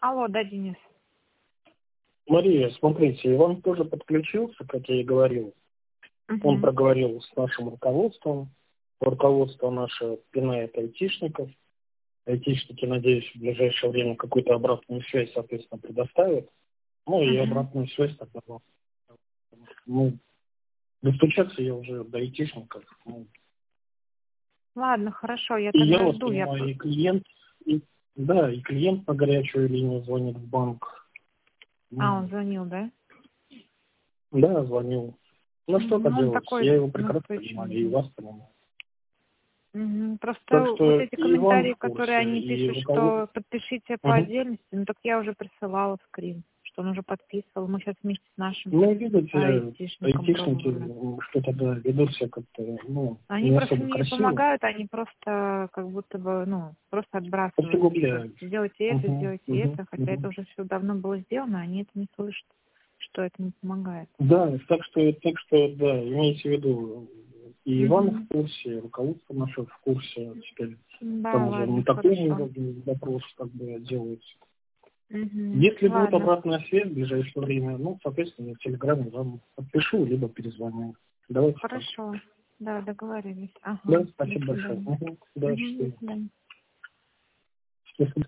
Алло, да, Денис. Мария, смотрите, Иван тоже подключился, как я и говорил. Он проговорил с нашим руководством. Руководство наше пинает айтишников. Айтишники, надеюсь, в ближайшее время какую-то обратную связь, соответственно, предоставят. Ну и обратную связь тогда. Ну, достучаться я уже до айтишников. Ну. Ладно, хорошо, я И тогда я вас жду. понимаю, и клиент, и клиент на горячую линию звонит в банк. Он звонил, да? Да, звонил. Ну что Он поделать, такой я его прекрасно понимаю, и настойчивый. вас понимаю. Просто Так вот что эти и Иван комментарии, в которые курсе, они и пишут, руководство. что подпишите по отдельности, ну так я уже присылала скрин, что он уже подписывал. Мы сейчас вместе с нашим Ну, видите, айтишником пробовали. айтишники что-то да, ведут себя как-то, Они не просто особо не красиво. помогают, они просто как будто бы, просто отбрасывают. Усугубляют. Сделайте это, хотя это уже все давно было сделано, они это не слышат, что это не помогает. Да, так что, да, имейте в виду, и Иван в курсе, и руководство наше в курсе, теперь Да, там уже ладно, на таком хорошо. уровне вопрос как бы делается. Если будет Ладно. обратная связь в ближайшее время, соответственно, я в Телеграме вам отпишу, либо перезвоню. Давайте так. Хорошо. Да, договорились. Да, Ага. спасибо До большое. свидания. Да, До свидания. счастливо.